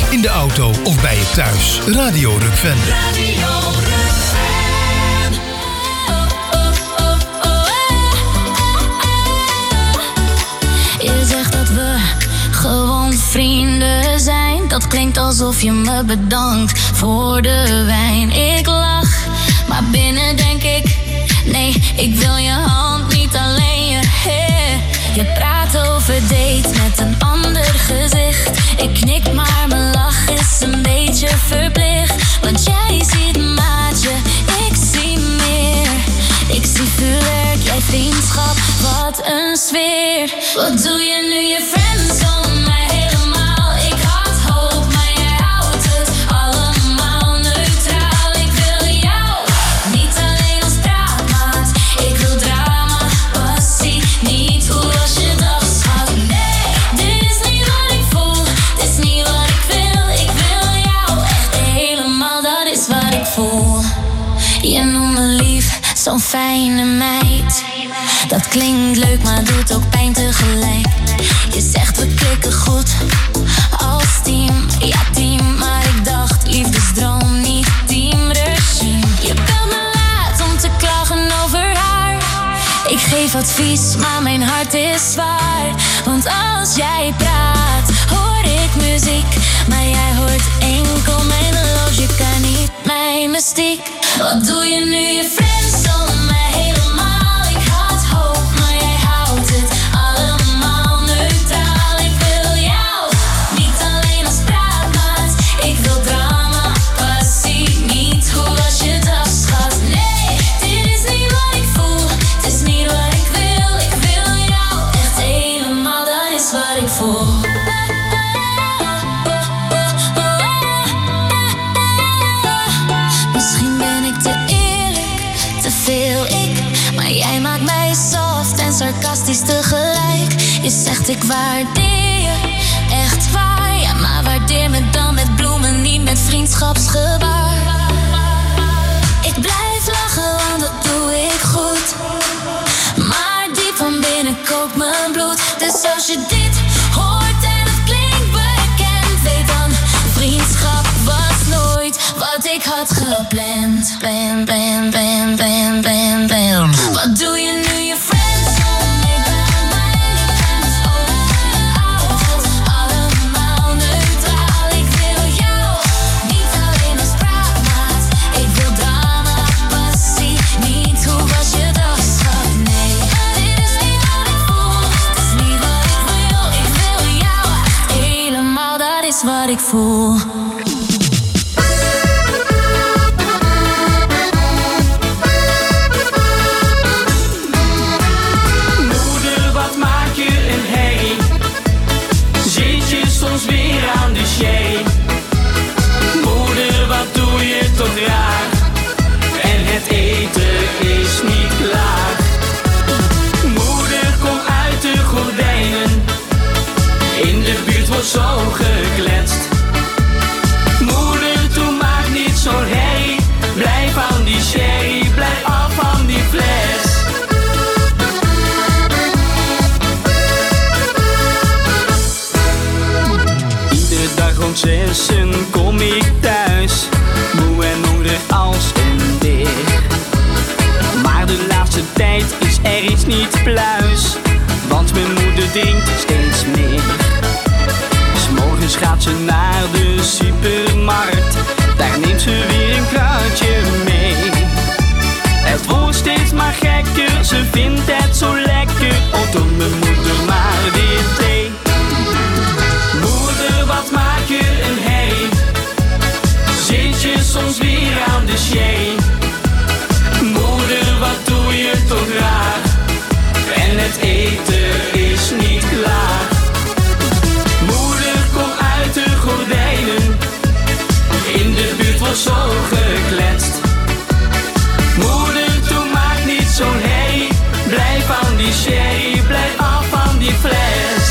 in de auto of bij je thuis. Radio Rukven. Radio Rukven. Je zegt dat we gewoon vrienden zijn. Dat klinkt alsof je me bedankt voor de wijn. Ik lach, maar binnen denk ik, nee, ik wil je hand, niet alleen je hair. Je praat over dates met een ander gezicht. Ik knik, maar mijn lach is een beetje verplicht. Want jij ziet maatje, ik zie meer. Ik zie vuurwerk, jij vriendschap, wat een sfeer. Wat doe je nu, je friendzone mij helemaal? Ik had hoop, maar jij houdt het allemaal neutraal. Ik wil jou, niet alleen als praatmaat. Ik wil drama, passie, niet hoe was je dag, schat. Nee, dit is niet wat ik voel, dit is niet wat ik wil. Ik wil jou echt helemaal, dat is wat ik voel. Je noemt me lief, zo'n fijne meid. Dat klinkt leuk, maar doet ook pijn tegelijk. Je zegt we klikken goed als team. Ja, team, maar ik dacht liefdesdroom, niet teamregime. Je belt me laat om te klagen over haar. Ik geef advies, maar mijn hart is zwaar. Want als jij praat, hoor ik muziek. Maar jij hoort enkel mijn logica, niet mijn mystiek. Wat doe je nu, je friendzone mij helemaal? Ik had hoop, maar jij houdt het allemaal neutraal. Ik wil jou, niet alleen als praatmaat. Ik wil drama, passie, niet hoe was je dag, schat. Nee, dit is niet wat ik voel, het is niet wat ik wil. Ik wil jou echt helemaal, dat is wat ik voel. Misschien ben ik te eerlijk, te veel ik. Maar jij maakt mij soft en sarcastisch tegelijk. Je zegt ik waardeer je, echt waar. Ja, maar waardeer me dan met bloemen, niet met vriendschapsgebaar. Ik blijf lachen, want dat doe ik goed. Maar diep van binnen kookt mijn bloed. Dus als je dit hoort en het klinkt bekend, weet dan, vriendschap was nooit wat ik had gepland. Plan, plan, plan, plan, plan, plan. Wat doe je nu, je friendzone? Ik ben mijn grens over. Allemaal neutraal. Ik wil jou, niet alleen als praatmaat. Ik wil drama, passie, niet hoe was je dag, schat. Nee, dit is niet wat ik voel, het is niet wat ik wil. Ik wil jou echt helemaal, dat is wat ik voel. Moeder, wat maak je een herrie? Zit je soms weer aan de sherry? Moeder, wat doe je toch raar? En het eten is niet klaar. Moeder, kom uit de gordijnen. In de buurt wordt zo gekletst. Moeder, doe maak niet zo'n herrie. Blijf aan die sherry, blijf af van die fles. Iedere dag rond 6:00 kom ik thuis, moe en hongerig als een beer. Maar de laatste tijd is er iets niet pluis, want mijn moeder drinkt steeds meer. 'S morgens gaat ze naar de supermarkt, daar neemt ze weer een kruidje mee. Het wordt steeds maar gekker, ze vindt het zo lekker. Oh, doe mijn moeder maar dit thee. Moeder, wat maak je een herrie? Zit je soms weer aan de sherry? Moeder, wat doe je toch raar? En het eten is niet klaar. Moeder, kom uit de gordijnen. In de buurt wordt zo gekletst. Moeder, doe maak niet zo'n herrie. Blijf aan die sherry, blijf af van die fles.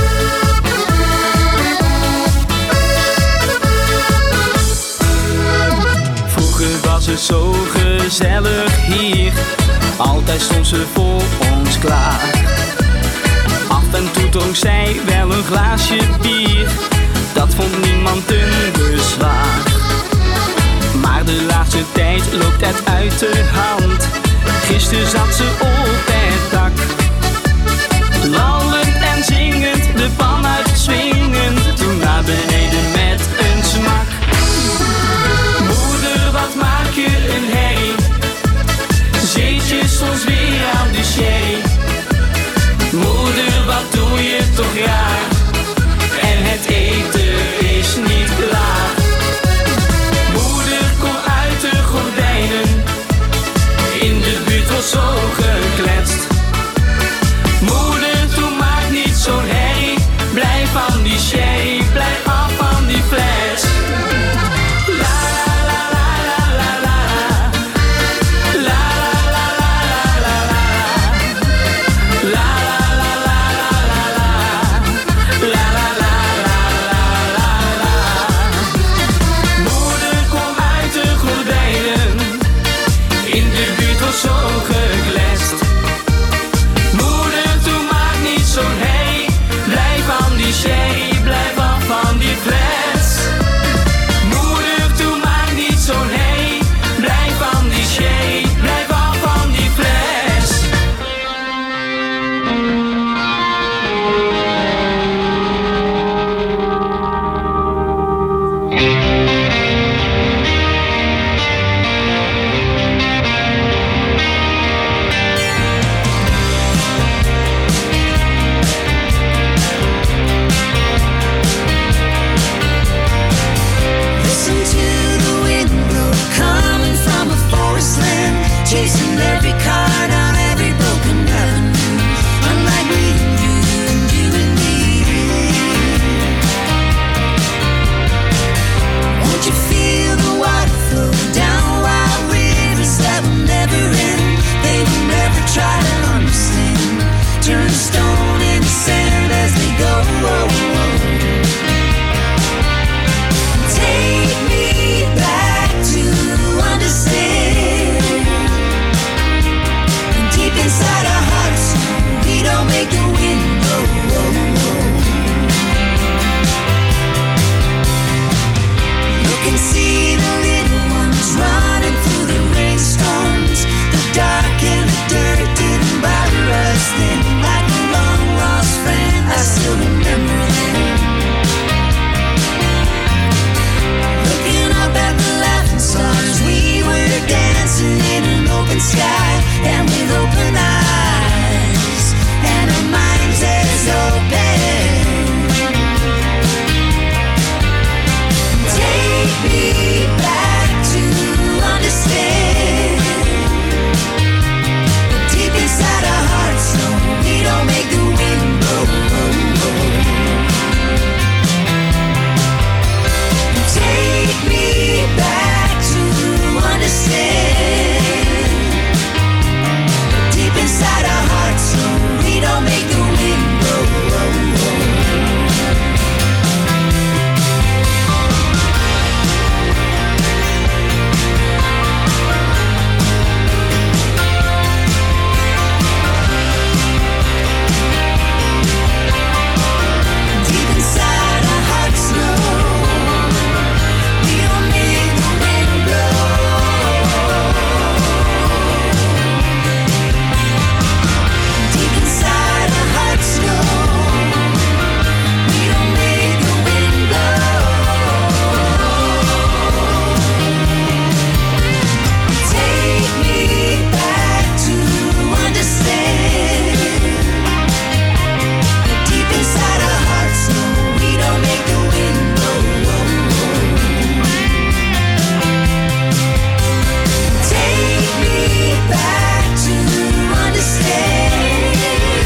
Vroeger was het zo gezellig hier, altijd stond ze voor ons klaar. Af en toe dronk zij wel een glaasje bier, dat vond niemand een bezwaar. Maar de laatste tijd loopt het uit de hand. Gisteren zat ze op het dak, lallend en zingend, de pan uitswingend, toen naar beneden met een smak. Moeder, wat maak je een herrie? Zit je soms weer aan de sherry? Moeder, wat doe je toch raar? En het eten is niet klaar. Moeder, kom uit de gordijnen, in de buurt wordt zo gekletst. Moeder, doe maak niet zo'n herrie, blijf van die sherry, blijf af van die fles. La la la la la la la la la la la la Moeder, kom uit de gordijnen, in de buurt wordt zo gekletst. Moeder, doe maak niet zo'n herrie, blijf van die sherry, blijf af van die fles. Moeder, doe maak niet zo'n herrie, blijf van die sherry, blijf af van die fles. Listen to the wind blow, coming from a forest land, chasing every car down every broken avenue. Unlike me and you and me. Won't you feel the water flow down wild rivers that will never end? They will never try to understand. Turn stone into sand as they go. Take me back to understand. And deep inside our hearts, we don't make the wind blow. Look and see the little ones running through the rainstorms. The dark and the dirt didn't bother us then. Like a long lost friend, I still remember them. Looking up at the laughing stars, we were dancing in an open sky and with open eyes and our minds as open. Take me back to understand. Deep inside our hearts, no, we don't make the wind blow. Take me back to understand. Deep inside our hearts, no, we don't make the wind blow. Deep inside our hearts, no, we don't make the wind blow. Deep inside our hearts, no, we don't make the wind blow. Take me back to understand. Deep inside our hearts, no, we don't make the wind blow. Take me back to understand.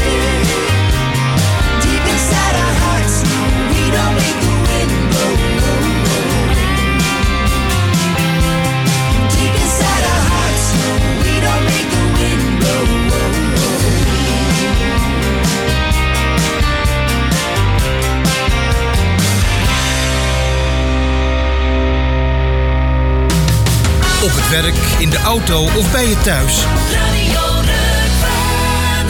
Deep inside our hearts, no, we don't make the wind blow. Deep inside our hearts, no, we don't make the wind blow. Op het werk, in de auto of bij je thuis. Radio Rukven.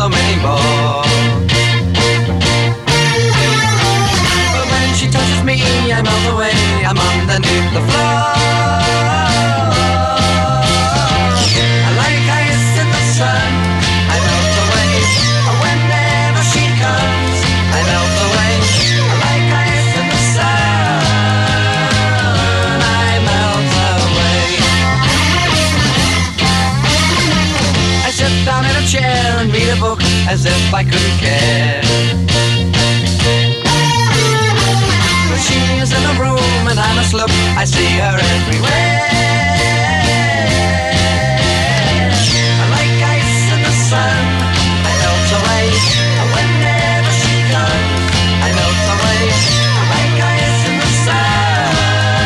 so many more. But when she touches me, I melt away, I'm underneath the floor. I like ice in the sun, I melt away. Whenever she comes, I melt away. I like ice in the sun, I melt away. I sit down in a chair and read a book as if I couldn't care. But she is in the room and I must look, I see her everywhere. I like ice in the sun, I melt away. Whenever she comes, I melt away. I like ice in the sun,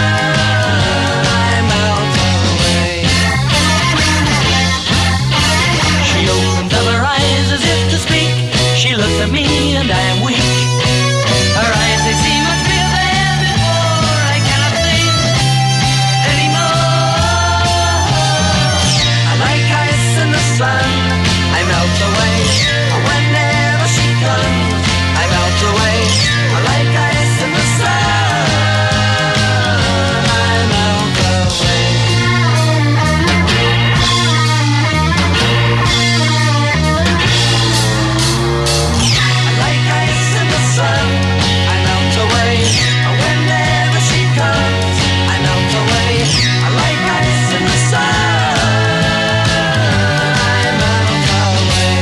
I melt away. She opens up her eyes as if to speak. She looks at me and I am weak. Her eyes, they see much bigger than before. I cannot think anymore. I like ice in the sun, I melt away. Whenever she comes, I melt away. I like ice in the sun, I melt away. I like ice in the sun, I melt away. Whenever she comes, I melt away. I like ice in the sun, I melt away.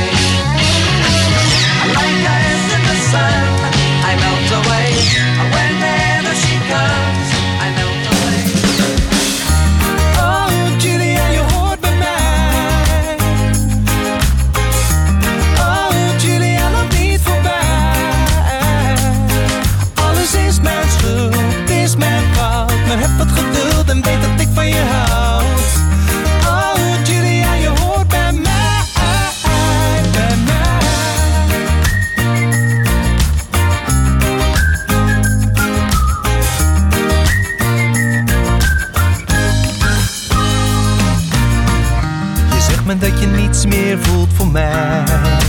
I like ice in the sun, I melt away. Whenever she comes, I melt away. Oh, Julia, je hoort bij mij. Oh, Julia, loop niet voorbij. Alles is mijn schuld, is mijn fout. Maar heb wat geduld en weet dat ik van je houd. Oh, Julia, je hoort bij mij, bij mij. Je zegt me dat je niets meer voelt voor mij.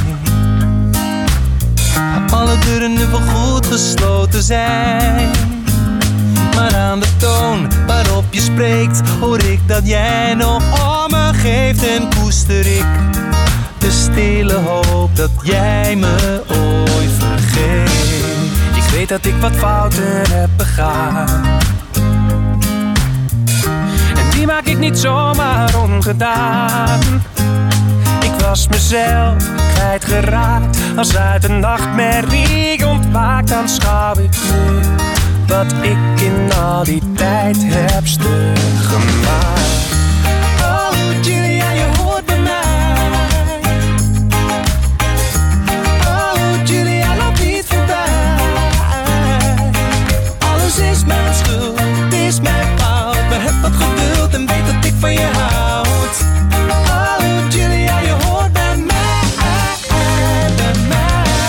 Alle deuren nu wel goed gesloten zijn. Maar aan de toon waarop je spreekt, hoor ik dat jij nog om me geeft. En koester ik de stille hoop dat jij me ooit vergeet. Ik weet dat ik wat fouten heb begaan. En die maak ik niet zomaar ongedaan. Ik was mezelf kwijtgeraakt. Als uit een nachtmerrie ontwaakt, dan schouw ik nu wat ik in al die tijd heb stuk gemaakt. Oh, Julia, je hoort bij mij. Oh, Julia, loop niet voorbij. Alles is mijn schuld, het is mijn fout. Maar heb wat geduld en weet dat ik van je houd. Oh, Julia, je hoort bij mij, bij mij.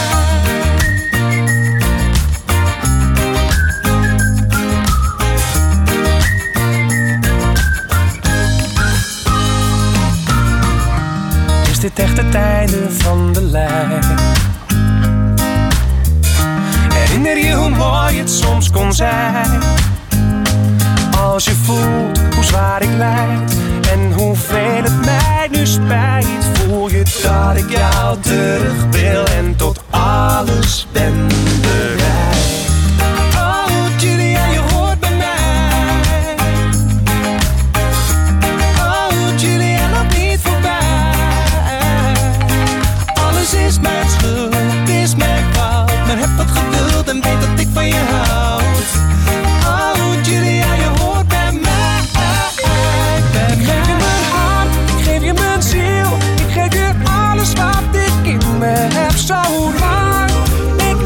Is dit echt het einde van de lijn? Herinner je hoe mooi het soms kon zijn? Als je voelt hoe zwaar ik lijd en hoeveel het mij nu spijt, voel je dat ik jou terug wil en tot alles ben bereid. Oh, Julia, je hoort bij mij. Oh, Julia, loop niet voorbij. Alles is mijn schuld, het is mijn fout. Maar heb wat geduld en weet dat ik van je houd. Oh, Julia, je hoort bij mij, bij mij. Ik geef je mijn hart, ik geef je mijn ziel. Ik geef je alles wat ik in me heb. Zo lang, ik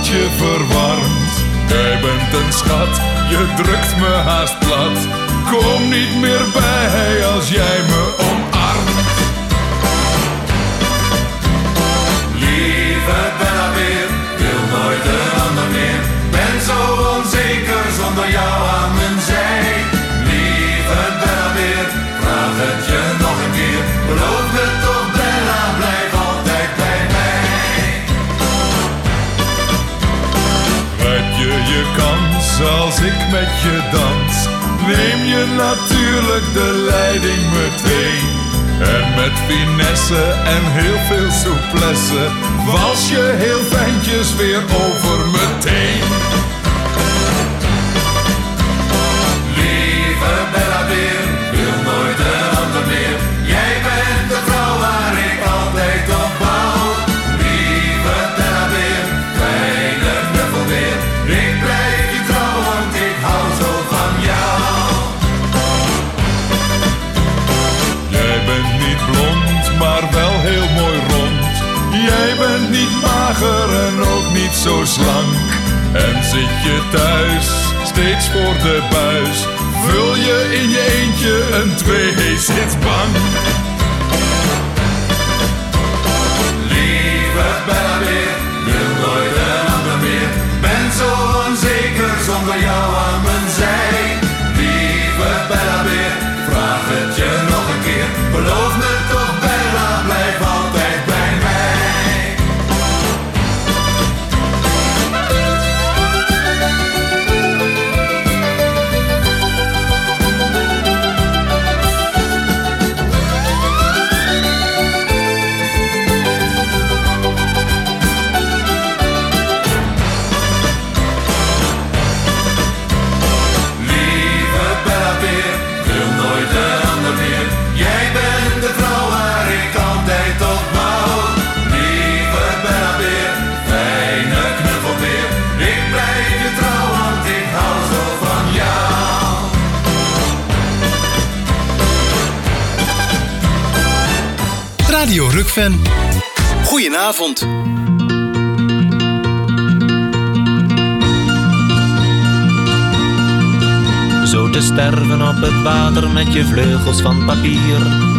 hartje verwarmt. Jij bent een schat, je drukt me haast plat. Kom niet meer bij als jij me omarmt. Lieve Bella weer, wil nooit een ander meer. Ben zo onzeker zonder jou aan mijn zij. Lieve Bella weer, vraag het je nog een keer. Beloof me toch Bella, blijf altijd bij mij. Heb je kans als ik met je dans? Neem je natuurlijk de leiding meteen. En met finesse en heel veel souplesse wals je heel fijntjes weer over meteen. Lieve Bella weer, wil nooit een ander meer. Jij bent de vrouw waar ik altijd op bouw. Lieve Bella weer, fijne knuffel weer. Ik blijf je trouw, want ik hou zo van jou. Jij bent niet blond, maar wel heel mooi rond. Jij bent niet mager en ook niet zo slank. En zit je thuis, steeds voor de buis, vul je in je eentje een tweezitsbank. Lieve Bella weer, wil nooit een ander meer. Ben zo onzeker zonder jou aan mijn zij. Lieve Bella weer, vraag het je nog een keer. Beloof me toch Bella, blijf altijd bij mij. Lieve Bella weer, wil nooit een ander meer. Jij bent de vrouw waar ik altijd op bouw. Lieve Bella weer, fijne knuffel weer. Ik blijf je trouw, want ik hou zo van jou. Radio Rukfan. Goedenavond. Zo te sterven op het water met je vleugels van papier.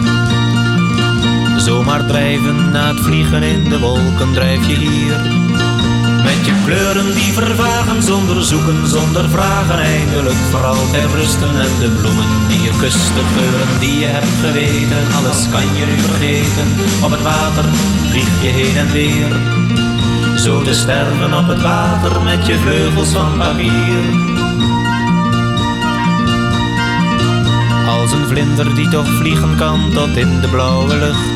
Zomaar drijven na het vliegen in de wolken drijf je hier. Met je kleuren die vervagen zonder zoeken, zonder vragen. Eindelijk voor altijd rusten en de bloemen die je kust, de geuren die je hebt geweten. Alles kan je nu vergeten, op het water vlieg je heen en weer. Zo te sterven op het water met je vleugels van papier. Als een vlinder die toch vliegen kan tot in de blauwe lucht.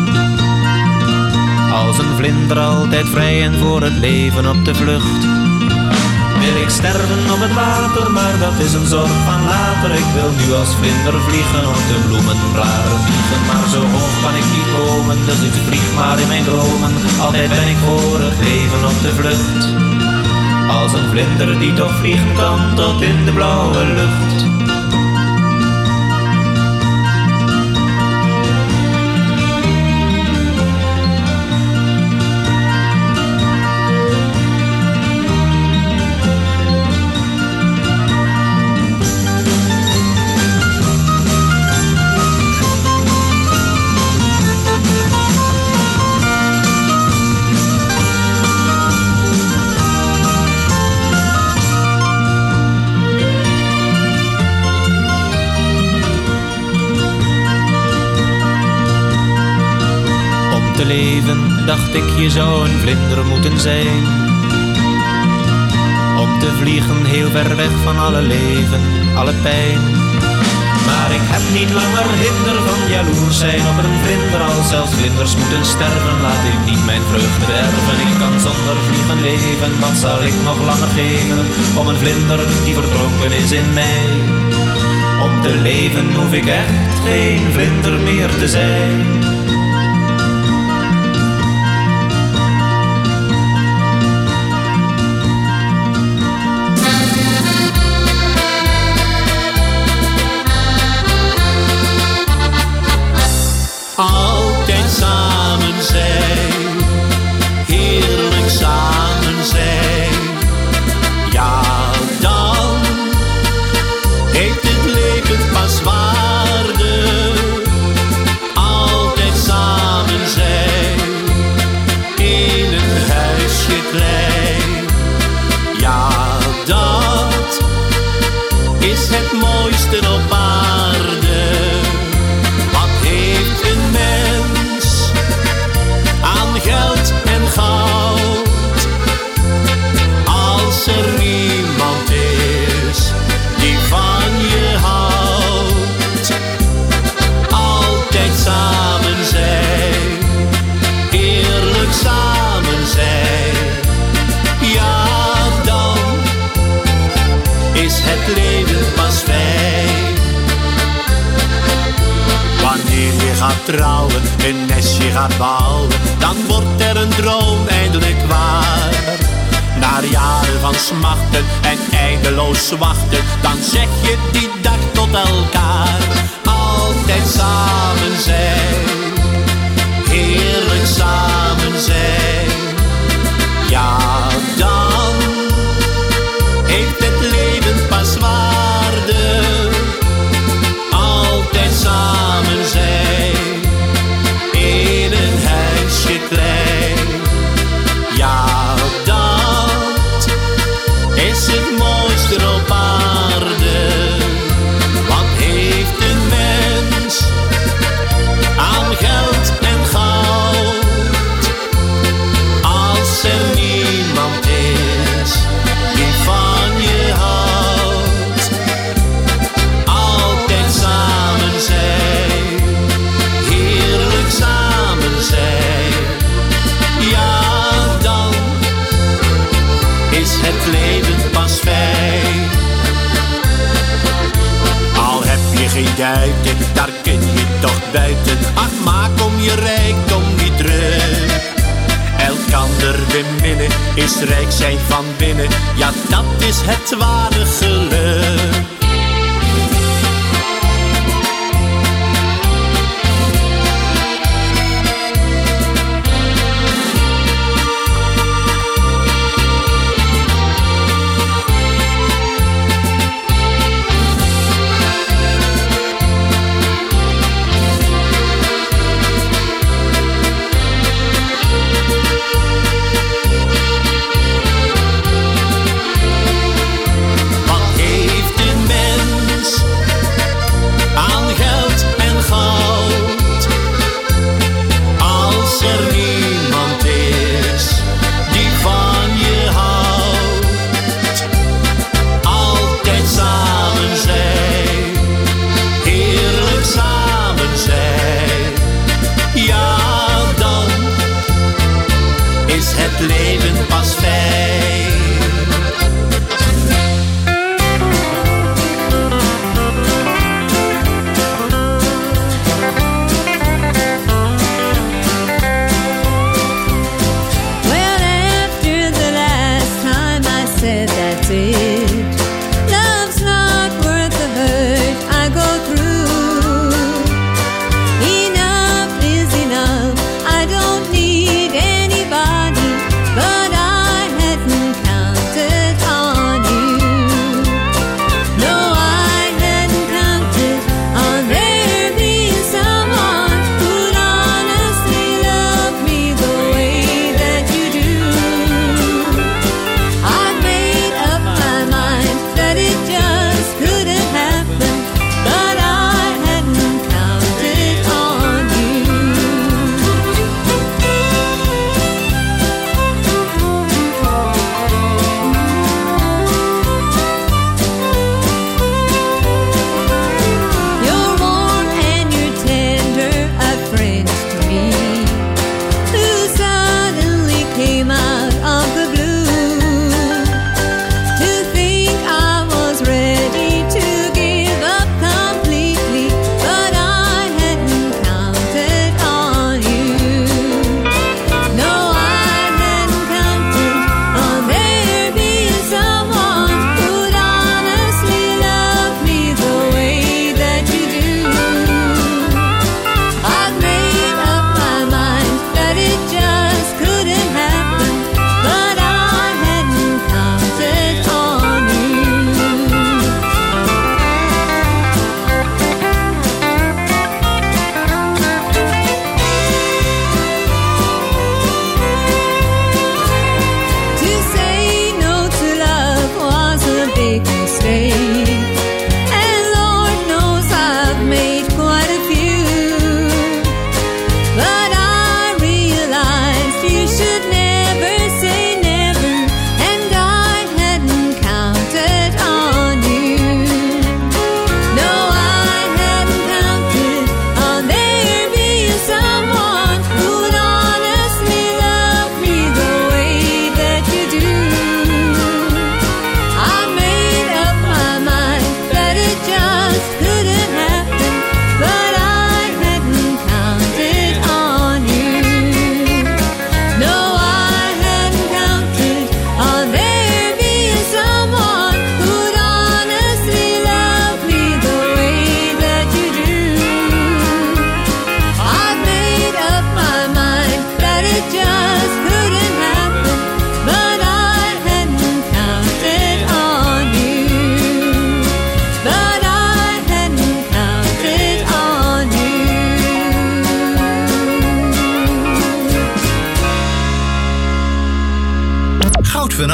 Als een vlinder altijd vrij en voor het leven op de vlucht. Wil ik sterven op het water, maar dat is een zorg van later. Ik wil nu als vlinder vliegen op de bloemenblaren vliegen. Maar zo hoog kan ik niet komen, dus ik vlieg maar in mijn dromen. Altijd ben ik voor het leven op de vlucht. Als een vlinder die toch vliegen kan tot in de blauwe lucht. Te leven, dacht ik, je zou een vlinder moeten zijn. Om te vliegen heel ver weg van alle leven, alle pijn. Maar ik heb niet langer hinder van jaloers zijn op een vlinder. Als zelfs vlinders moeten sterven, laat ik niet mijn vreugde bederven. Ik kan zonder vliegen leven, wat zal ik nog langer geven om een vlinder die verdronken is in mij. Om te leven hoef ik echt geen vlinder meer te zijn. Altijd samen zijn, heerlijk samen zijn. trouwen, een nestje gaat bouwen, dan wordt er een droom eindelijk waar. Na jaren van smachten en eindeloos wachten, dan zeg je die dag tot elkaar. Altijd samen zijn, heerlijk samen zijn. Ja, dan heeft het leven pas waarde. Altijd samen zijn, in een huisje klein. Ja, dat is het mooiste op aarde. Wat heeft een mens aan geld en goud, als er niemand is die van je houdt? Altijd samen zijn, heerlijk samen zijn. Ja, dan is het leven pas fijn. Al heb je geen duiten, daar kun je toch buiten. Ach, maak om je rijkdom niet druk. Elkander beminnen is rijk zijn van binnen. Ja, dat is het ware geluk. Het leven pas fijn. Well, after the last time I said that's it, love's not worth the hurt I go through. Enough is enough, I don't need anybody, but I hadn't counted on you. No, I hadn't counted on there being someone who'd honestly love me the way that you do. I've made up my mind.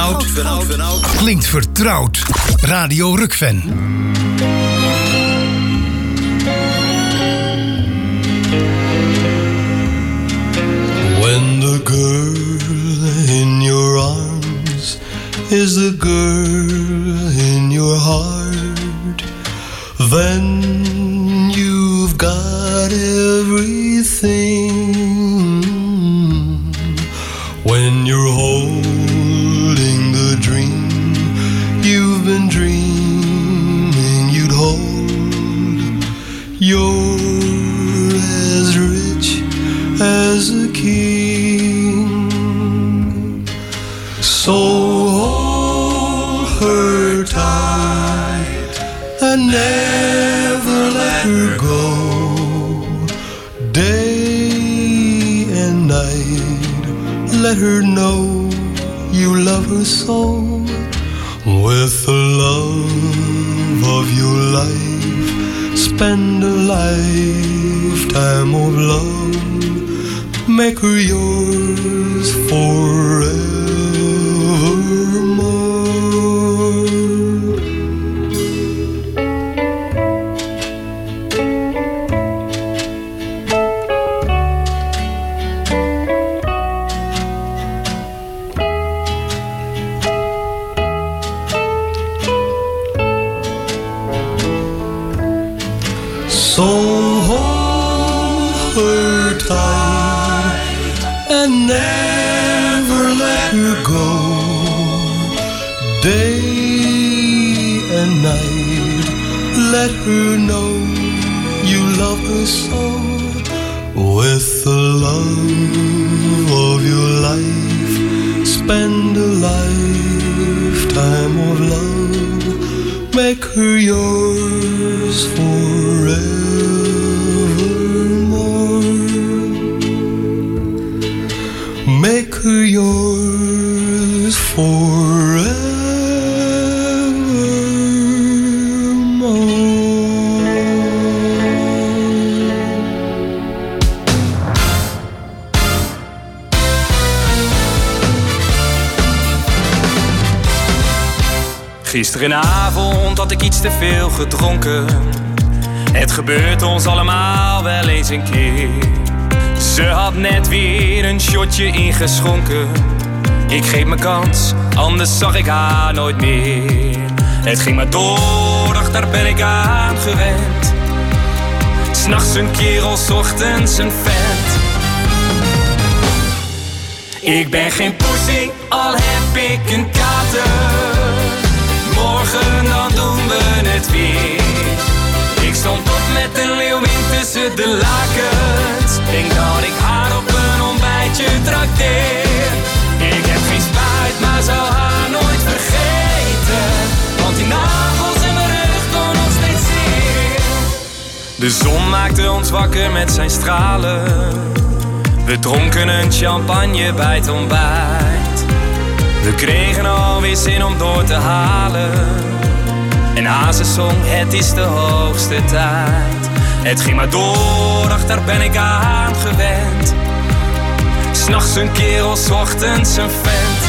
oud klinkt vertrouwd. Radio Rukven. When the girl in your arms is the girl in your heart, then you've got everything. When you're holding the dream you've been dreaming you'd hold, you're as rich as a king. So hold her tight and never let her go. Day and night, let her know you love her so. With the love of your life, spend a lifetime of love. Make her yours forevermore. So hold her tight and never let her go. Day and night, let her know you love her so. With the love of your life, spend a lifetime of love. Make her yours forevermore. Make her yours forevermore. Gisterenavond had ik iets te veel gedronken. Het gebeurt ons allemaal wel eens een keer. Ze had net weer een shotje ingeschonken. Ik greep mijn kans, anders zag ik haar nooit meer. Het ging maar door, ach daar ben ik aan gewend. 'S Nachts een kerel, 's ochtends een vent. Ik ben geen pussy, al heb ik een kater. Morgen dan doen we het weer. Ik stond op met een leeuwin tussen de lakens. Denk dat ik haar op een ontbijtje trakteer. Ik heb geen spijt, maar zou haar nooit vergeten. Want die nagels in mijn rug doen nog steeds zeer. De zon maakte ons wakker met zijn stralen. We dronken een champagne bij het ontbijt. We kregen alweer zin om door te halen. En Hazen zong, het is de hoogste tijd. Het ging maar door, ach daar ben ik aan gewend. 'S Nachts een kerel, 's ochtends een vent.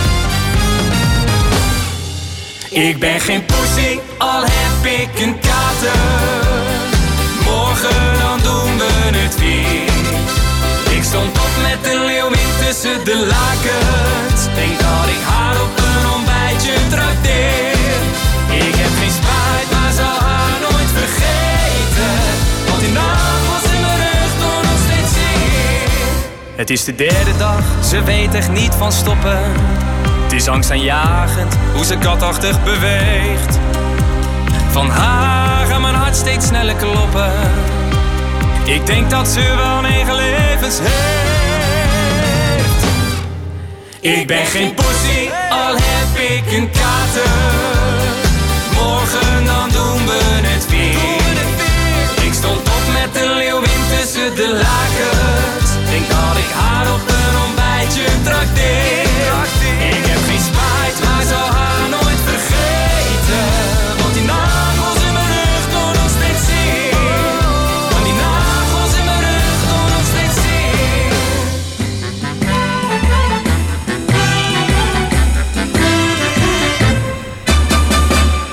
Ik ben geen pussy, al heb ik een kater. Morgen dan doen we het weer. Ik stond op met een leeuwin tussen de lakens. Denk dat ik haar op een ontbijtje trakteer. Ik heb geen spijt, maar zal haar nooit vergeten. Want die nagels in mijn rug doen nog steeds zeer. Het is de derde dag, ze weet echt niet van stoppen. Het is angstaanjagend, hoe ze katachtig beweegt. Van haar gaat mijn hart steeds sneller kloppen. Ik denk dat ze wel 9 levens heeft. Ik ben geen pussy, al heb ik een kater. Morgen dan doen we het weer. Ik stond op met een leeuwin tussen de lakens. Denk dat ik haar op een ontbijtje trakteer. Ik heb geen spijt, maar zal haar nooit vergeten. Want die nagels in mijn rug doen nog steeds zeer. Want die nagels in mijn rug doen nog steeds zeer.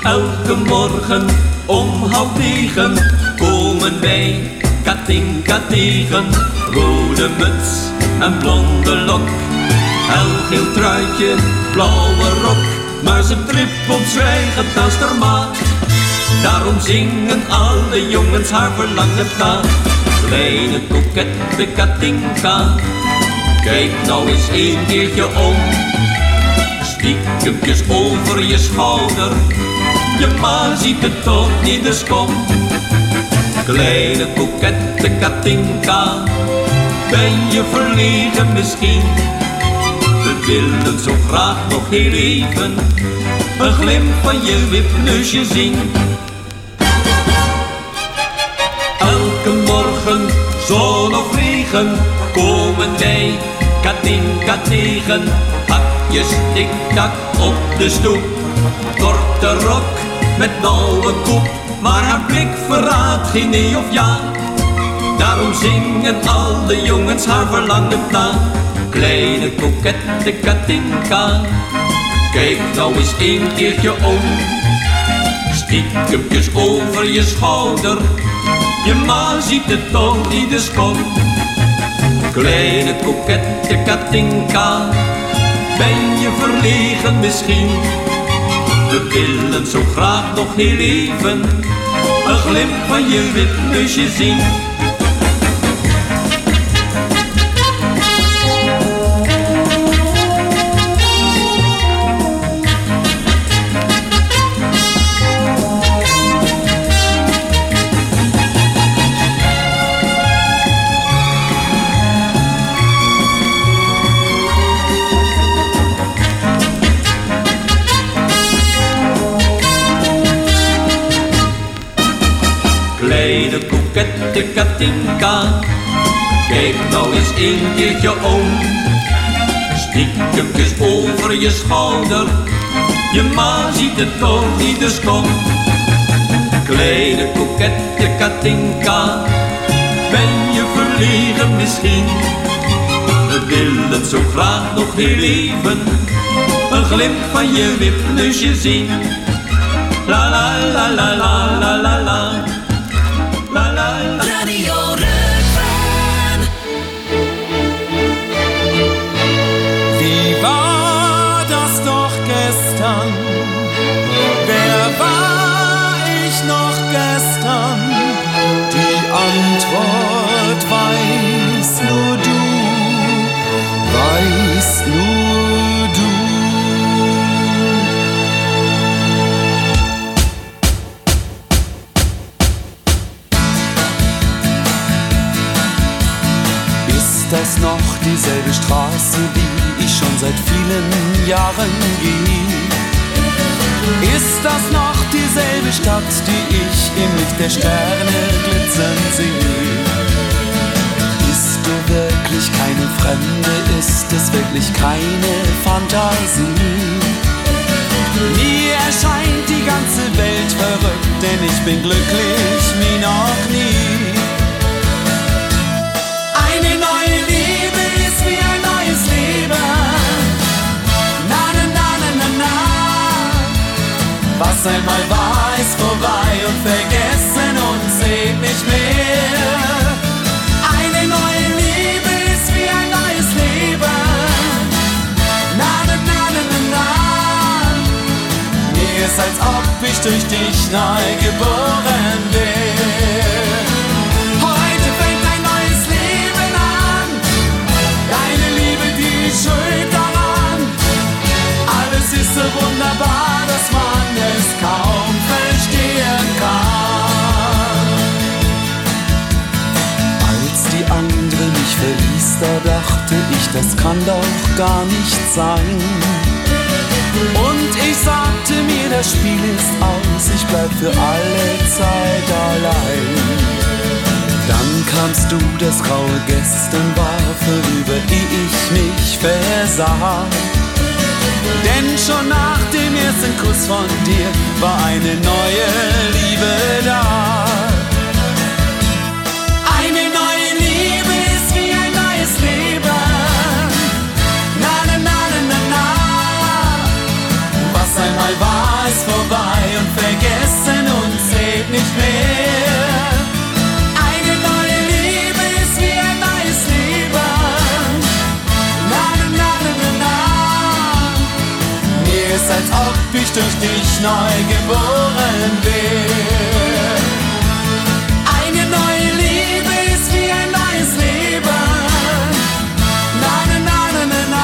Elke morgen om 8:30 komen wij Katinka tegen. Rode muts en blonde lok, helgeel truitje, blauwe rok. Maar ze trippelt zwijgend naast haar maat. Daarom zingen alle jongens haar verlangen na. Kleine kokette Katinka, kijk nou eens een keertje om. Stiekempjes over je schouder, je ma ziet het toch niet, dus kom. Kleine kokette Katinka, ben je verlegen misschien? We willen zo graag nog heel even een glimp van je wipneusje zien. Elke morgen, zon of regen, komen wij Katinka tegen. Hakjes tik-tak op de stoep, korte rok met nauwe koep. Maar haar blik verraadt geen nee of ja. Daarom zingen alle jongens haar verlangend na. Kleine kokette Katinka, kijk nou eens een keertje om. Stiekempjes over je schouder, je ma ziet het toch niet, dus kom. Kleine kokette Katinka, ben je verlegen misschien? We willen zo graag nog heel even een glimp van je wipneusje zien. Kleine kokette Katinka, kijk nou eens een keertje om. Stiekempjes over je schouder, je ma ziet het toch niet, dus kom. Kleine kokette Katinka, ben je verlegen misschien? We willen zo graag nog heel even een glimp van je wipneusje zien. La la la la la la la la. Radio Rukven. Wie war das doch gestern? Wer war ich noch gestern? Die Antwort weiß nur du, weiß nur du. Ist das noch dieselbe Straße, die ich schon seit vielen Jahren gehe? Ist das noch dieselbe Stadt, die ich im Licht der Sterne glitzern sehe? Bist du wirklich keine Fremde? Ist es wirklich keine Fantasie? Mir erscheint die ganze Welt verrückt, denn ich bin glücklich wie noch nie. Eine neue Liebe ist wie ein neues Leben. Na na na na na na. Was einmal war, ist vorbei und vergessen und seht nicht mehr. Eine neue Liebe ist wie ein neues Leben. Na na na na na na. Mir ist, als ob ich durch dich neu geboren bin. Heute fängt ein neues Leben an. Deine Liebe, die schuld daran. Alles ist so wunderbar, dass man es kaum verstehen kann. Als die andere mich verließ, da dachte ich, das kann doch gar nicht sein. Und ich sagte mir, das Spiel ist aus, ich bleib für alle Zeit allein. Dann kamst du, das graue Gestern war vorüber, ehe ich mich versah. Denn schon nach dem ersten Kuss von dir war eine neue Liebe da. Eine neue Liebe ist wie ein neues Leben. Na na na na na na. Was einmal war, ist vorbei und ich durch dich neu geboren bin. Eine neue Liebe ist wie ein neues Leben. Na, na, na, na, na, na.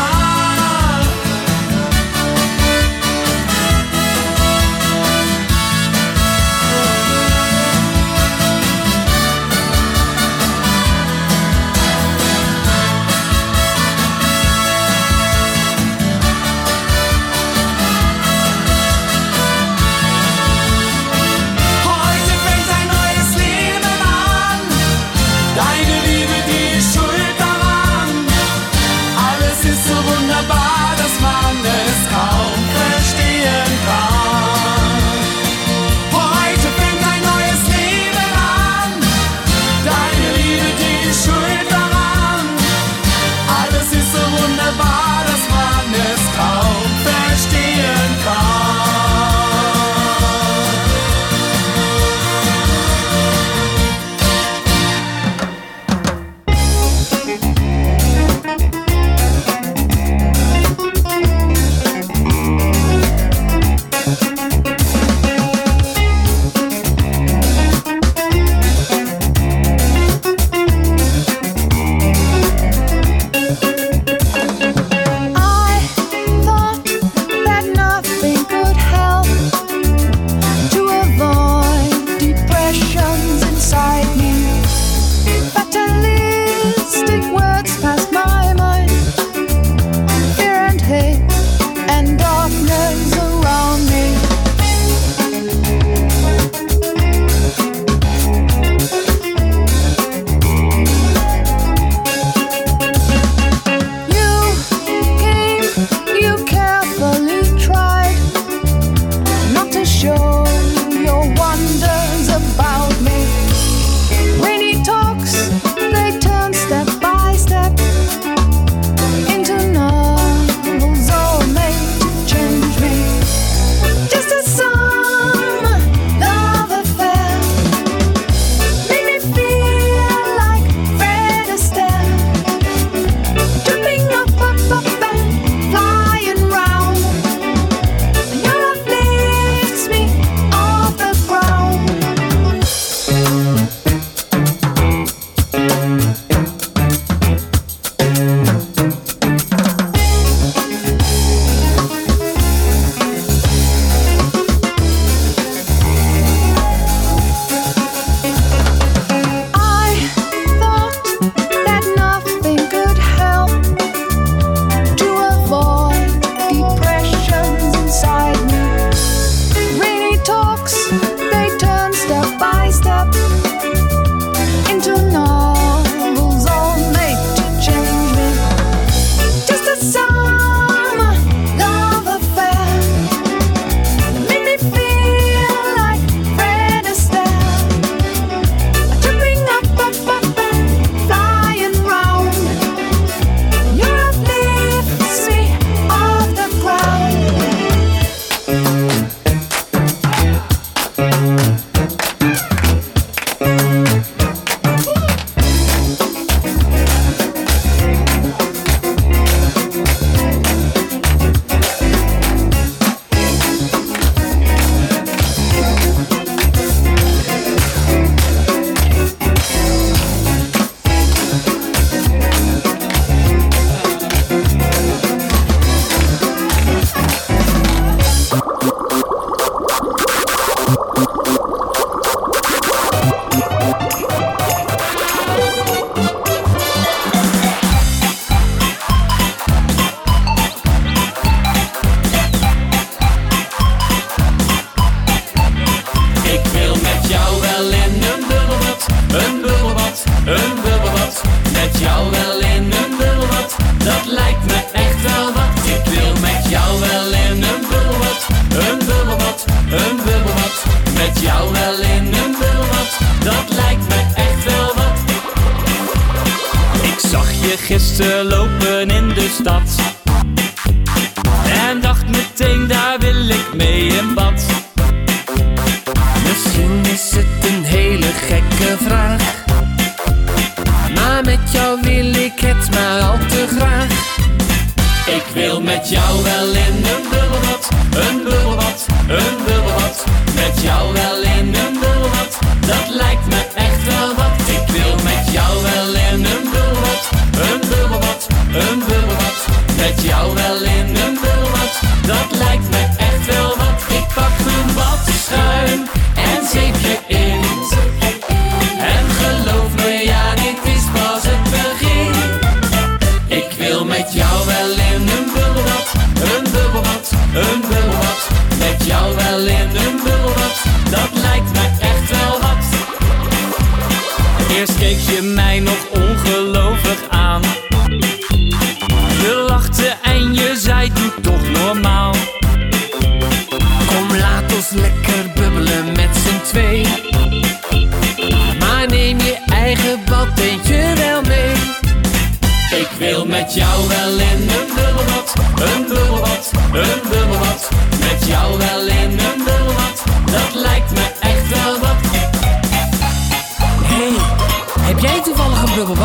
Gisteren lopen in de stad en dacht meteen, daar wil ik mee in bad. Misschien is het een hele gekke vraag, maar met jou wil ik het maar al te graag. Ik wil met jou wel in een bubbelbad, een bubbelbad,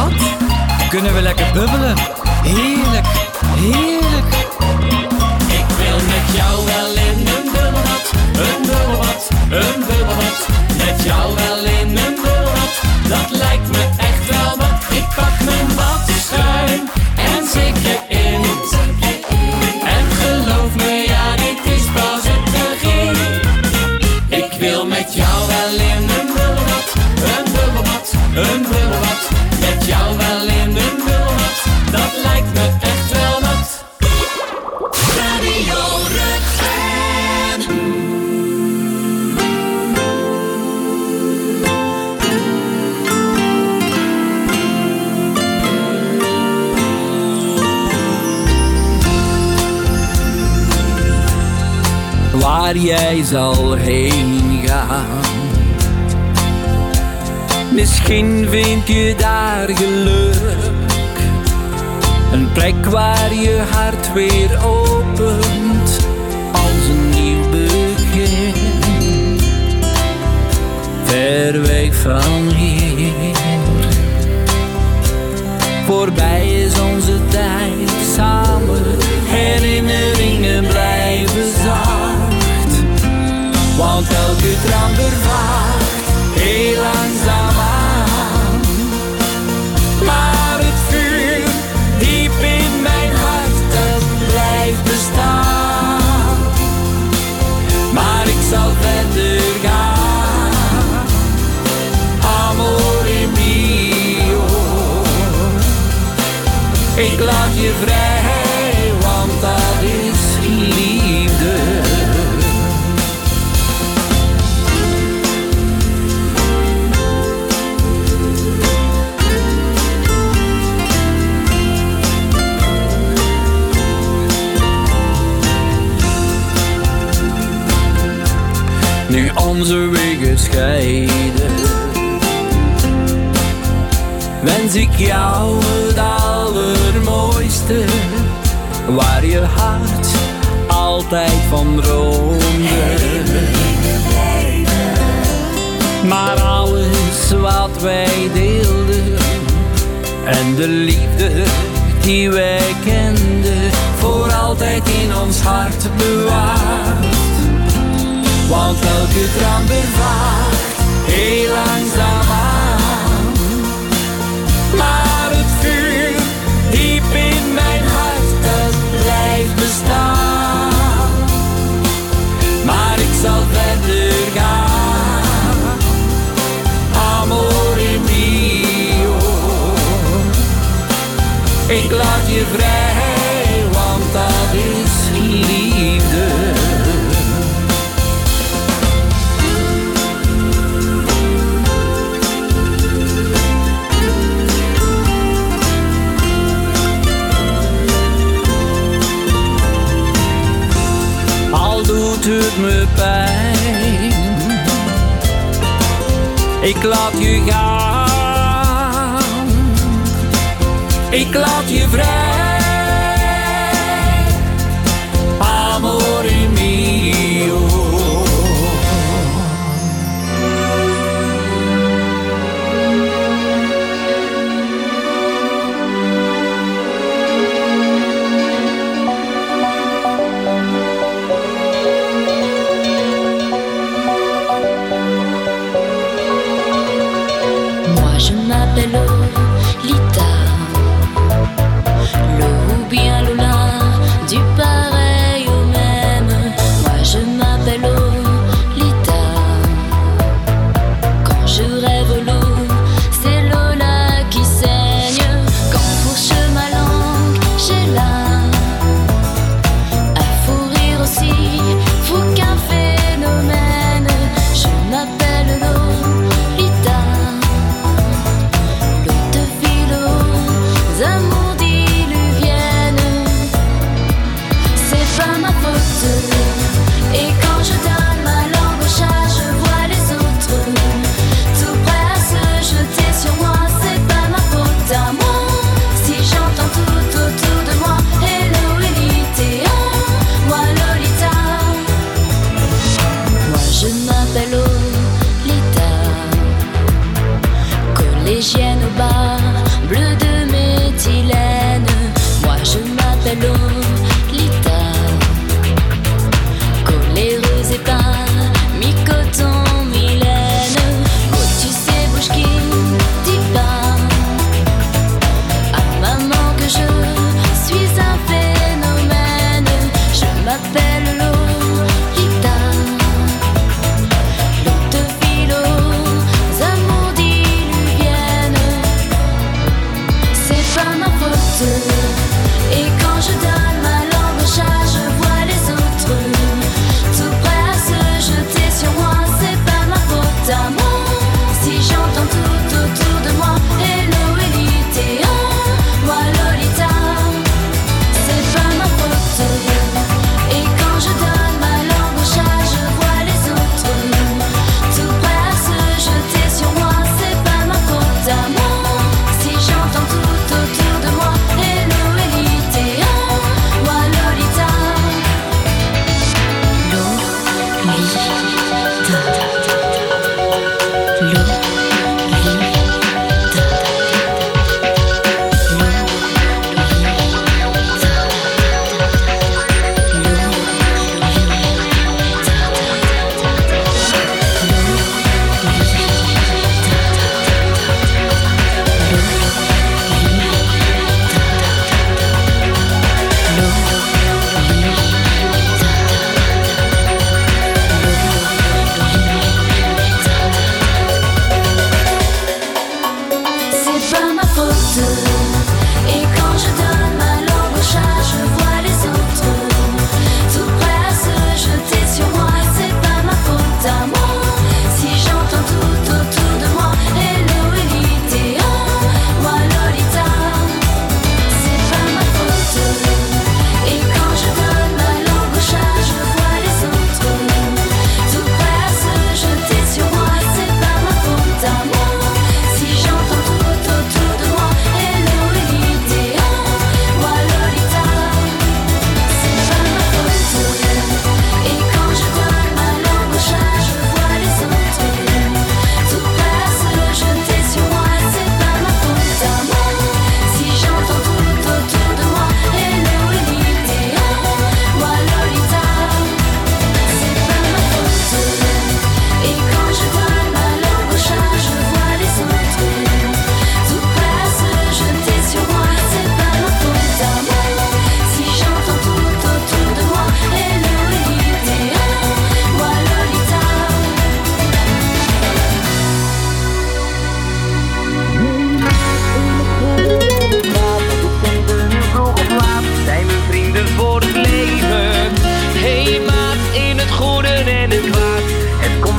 wat? Kunnen we lekker bubbelen? Heerlijk, heerlijk. Ik wil met jou wel in een bubbelbad, een bubbelbad, een bubbelbad. Met jou wel in een bubbelbad, dat lijkt me echt wel wat. Ik pak mijn badschuim en zit je in. En geloof me, ja, dit is pas het begin. Ik wil met jou wel in een bubbelbad, een bubbelbad, een bubbelbad. Met jou wel in een bubbelbad, dat lijkt me echt wel wat. Radio Rukven. Waar jij zal heen gaan, misschien vind je daar geluk. Een plek waar je hart weer opent als een nieuw begin. Ver weg van hier, voorbij is onze tijd samen. Herinneringen blijven zacht, want elke traan vervaagt heel langzaam aan. Maar het vuur diep in mijn hart, dat blijft bestaan. Maar ik zal verder gaan, amore mio. Ik laat je vrij, want dat is liefde. Nu onze wegen scheiden, wens ik jou het allermooiste, waar je hart altijd van droomde. Maar alles wat wij deelden en de liefde die wij kenden, voor altijd in ons hart bewaard. Want elke traan vervaagt heel langzaam aan. Maar het vuur diep in mijn hart, dat blijft bestaan. Maar ik zal verder gaan, amore mio. Ik laat je vrij, want dat is liefde. Doet het me pijn, ik laat je gaan, ik laat je vrij, amore mio. Je m'appelle